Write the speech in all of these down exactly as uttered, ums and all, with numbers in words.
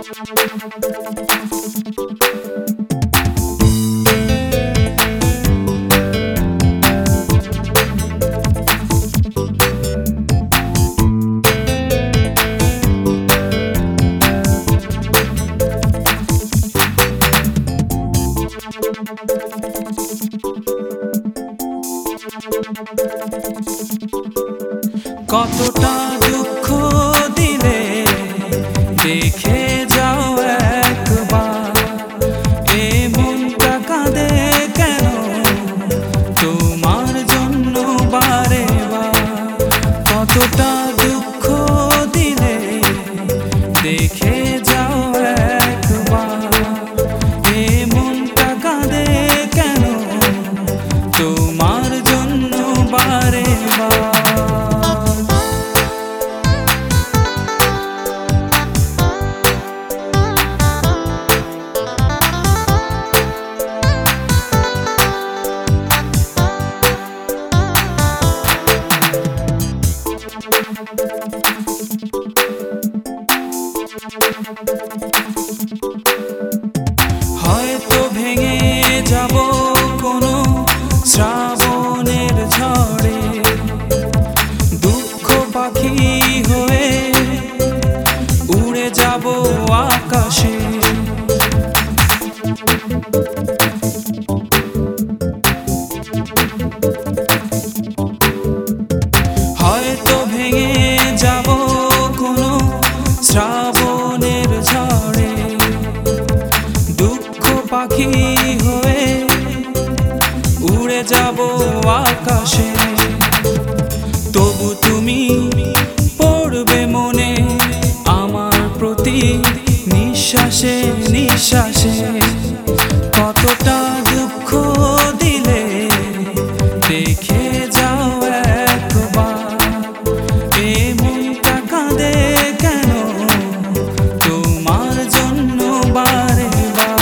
কতটা দুঃখ দিলে দেখে যাও একবার, এ মনটা কাঁদে কেন তোমার জন্য বারে বার। কতটা দুঃখ দিলে দেখে যাও একবার, এ মনটা কাঁদে কেন তোমার জন্য বারে বার। হয়তো ভেঙে যাব কোনো শ্রাবণের ঝড়ে, দুঃখ পাখি হয়ে উড়ে যাব আকাশে। হয়তো ভেঙে যাব কোনো শ্রাবণের ঝড়ে, দুঃখ পাখি হয়ে উড়ে যাব আকাশে। তবু তুমি পড়বে মনে আমার প্রতি নিঃশ্বাসে নিঃশ্বাসে। কতটা দুঃখ দিলে দেখে যাও একবার, এ মনটা কাঁদে কেন তোমার জন্য বারে বার।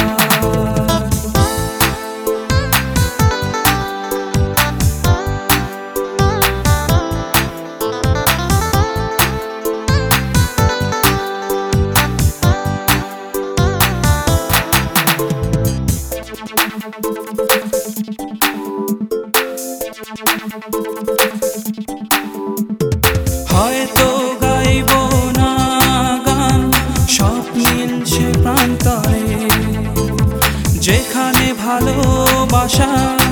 হয়তো গাইব না গান স্বপ্নিল সে প্রান্তরে, যেখানে ভালোবাসা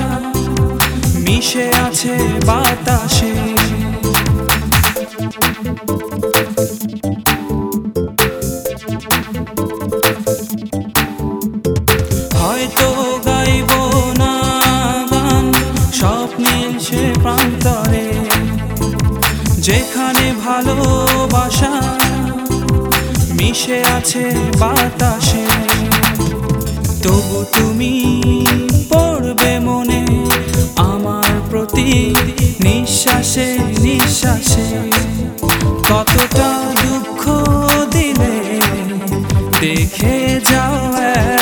মিশে আছে বাতাসে। হয়তো গাইব না গান স্বপ্নিল সে প্রান্তরে, যেখানে ভালোবাসা মিশে আছে বাতাসে। তবু তুমি পড়বে মনে আমার প্রতি নিঃশ্বাসে নিঃশ্বাসে। কতটা দুঃখ দিলে দেখে যাও